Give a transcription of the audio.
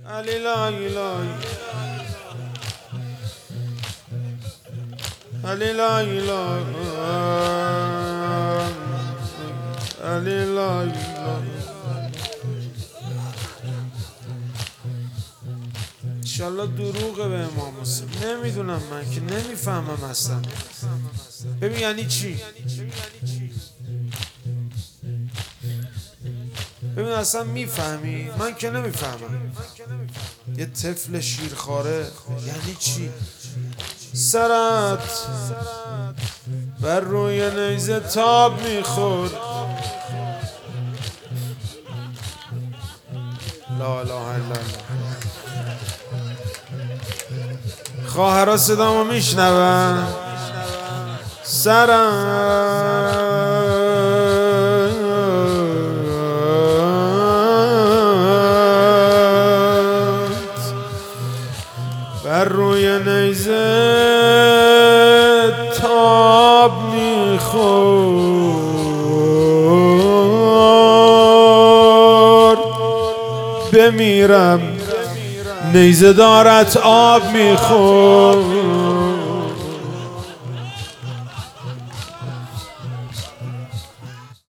علی لای لای علی لای لای علی لای لای. انشالله دروغه به امام حسین. نمیدونم، من که نمیفهمم اصلا. ببین یعنی چی؟ ببین اصلا میفهمی؟ من که نمیفهمم. یه طفل شیرخواره یعنی چی؟ سرت بر روی نیزه تاب میخورد. لا اله الا الله. خواهرها صدامو میشنون. بر روی نیزه تاب میخورد. بمیرم نیزه دارت آب میخورد.